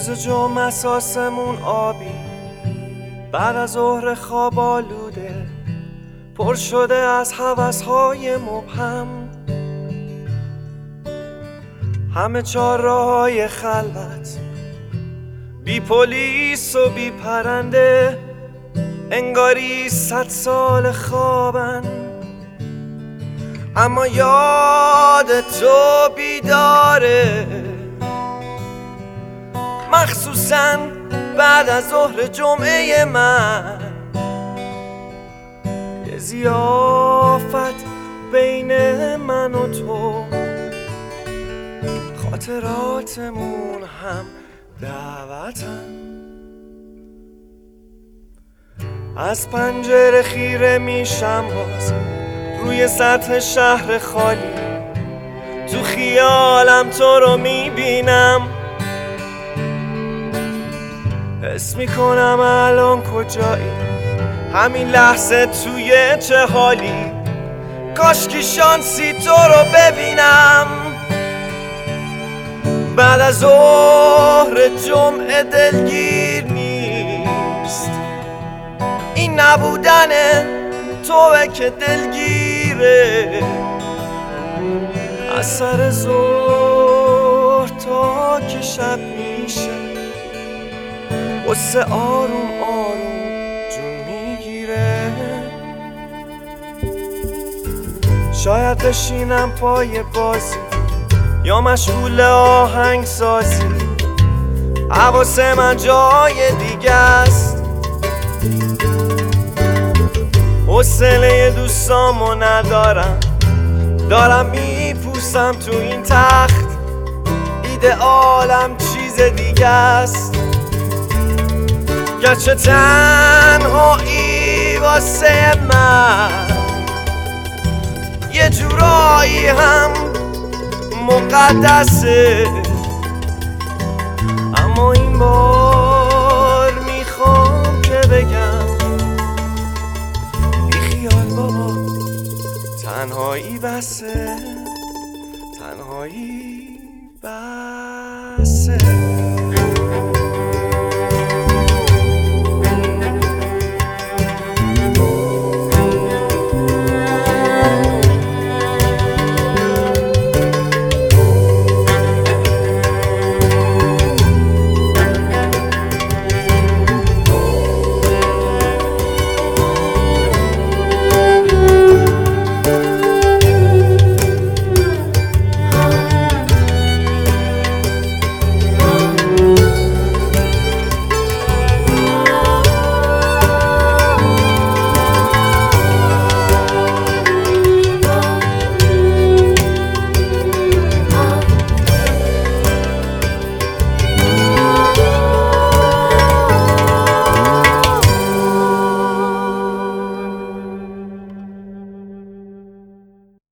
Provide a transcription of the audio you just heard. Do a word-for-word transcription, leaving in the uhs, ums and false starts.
روز جمعه اساسمون آبی، بعد از ظهر خواب آلوده، پر شده از هوس‌های مبهم. همه چهارراهای خلوت، بی پلیس و بی پرنده، انگاری صد سال خوابن. اما یاد تو بیداره، مخصوصاً بعد از ظهر جمعه من. یه ضیافت بین من و تو، خاطراتمون هم دعوتن. از پنجره خیره میشم باز روی سطح شهر خالی، تو خیالم تو رو میبینم، حس میکنم الان کجایی، همین لحظه توی چه حالی. کاشکی شانسی تو رو ببینم. بعد از ظهر جمعه دلگیر نیست، این نبودن توه که دلگیره. از سر ظهر تا که شب میشه، قصه آروم آروم جون میگیره. شاید بشینم پای بازی یا مشغول آهنگ سازی، حواس من جای دیگه است. حوصله دوستامو ندارم، دارم میپوسم تو این تخت. ایدئالم چیز دیگه است، گرچه تنهایی واسه من یه جورایی هم مقدسه. اما این بار میخوام که بگم بی خیال بابا، تنهایی بسه، تنهایی بس.